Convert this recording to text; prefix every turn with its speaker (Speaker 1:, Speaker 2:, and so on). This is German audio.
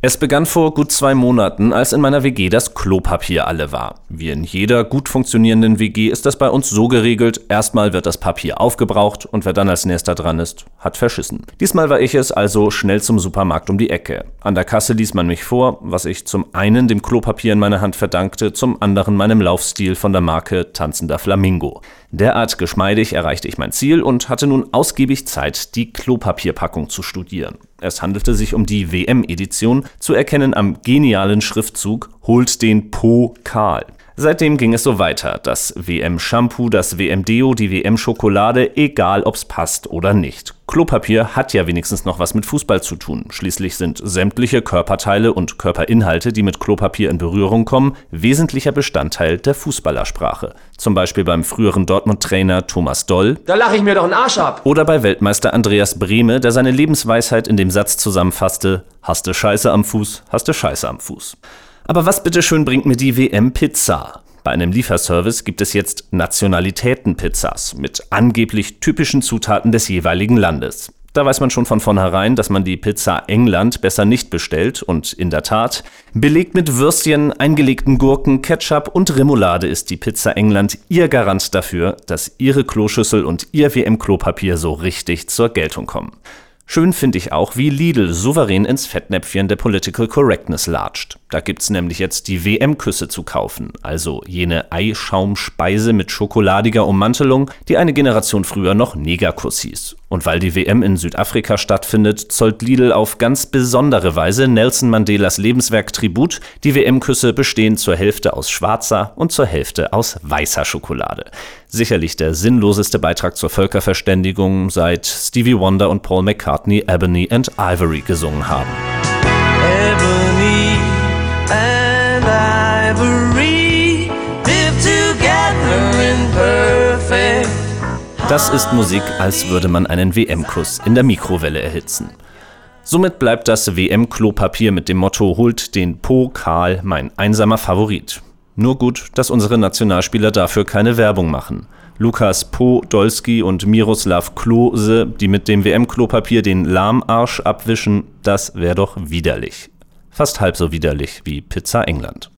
Speaker 1: Es begann vor gut 2 Monaten, als in meiner WG das Klopapier alle war. Wie in jeder gut funktionierenden WG ist das bei uns so geregelt, erstmal wird das Papier aufgebraucht und wer dann als nächster dran ist, hat verschissen. Diesmal war ich es also schnell zum Supermarkt um die Ecke. An der Kasse ließ man mich vor, was ich zum einen dem Klopapier in meiner Hand verdankte, zum anderen meinem Laufstil von der Marke Tanzender Flamingo. Derart geschmeidig erreichte ich mein Ziel und hatte nun ausgiebig Zeit, die Klopapierpackung zu studieren. Es handelte sich um die WM-Edition, zu erkennen am genialen Schriftzug „Holt den Po kahl". Seitdem ging es so weiter. Das WM-Shampoo, das WM-Deo, die WM-Schokolade, egal ob's passt oder nicht. Klopapier hat ja wenigstens noch was mit Fußball zu tun. Schließlich sind sämtliche Körperteile und Körperinhalte, die mit Klopapier in Berührung kommen, wesentlicher Bestandteil der Fußballersprache. Zum Beispiel beim früheren Dortmund-Trainer Thomas Doll.
Speaker 2: Da lache ich mir doch einen Arsch ab.
Speaker 1: Oder bei Weltmeister Andreas Brehme, der seine Lebensweisheit in dem Satz zusammenfasste: Hast du Scheiße am Fuß, hast du Scheiße am Fuß. Aber was bitteschön bringt mir die WM-Pizza? Bei einem Lieferservice gibt es jetzt Nationalitäten-Pizzas mit angeblich typischen Zutaten des jeweiligen Landes. Da weiß man schon von vornherein, dass man die Pizza England besser nicht bestellt und in der Tat, belegt mit Würstchen, eingelegten Gurken, Ketchup und Remoulade ist die Pizza England Ihr Garant dafür, dass Ihre Kloschüssel und Ihr WM-Klopapier so richtig zur Geltung kommen. Schön finde ich auch, wie Lidl souverän ins Fettnäpfchen der Political Correctness latscht. Da gibt's nämlich jetzt die WM-Küsse zu kaufen, also jene Eischaumspeise mit schokoladiger Ummantelung, die eine Generation früher noch Negerkuss hieß. Und weil die WM in Südafrika stattfindet, zollt Lidl auf ganz besondere Weise Nelson Mandelas Lebenswerk Tribut. Die WM-Küsse bestehen zur Hälfte aus schwarzer und zur Hälfte aus weißer Schokolade. Sicherlich der sinnloseste Beitrag zur Völkerverständigung, seit Stevie Wonder und Paul McCartney Ebony and Ivory gesungen haben.
Speaker 3: Ebony and Ivory live together in perfect.
Speaker 1: Das ist Musik, als würde man einen WM-Kuss in der Mikrowelle erhitzen. Somit bleibt das WM-Klopapier mit dem Motto „Holt den Po kahl" mein einsamer Favorit. Nur gut, dass unsere Nationalspieler dafür keine Werbung machen. Lukas Podolski und Miroslav Klose, die mit dem WM-Klopapier den Lahmarsch abwischen, das wäre doch widerlich. Fast halb so widerlich wie Pizza England.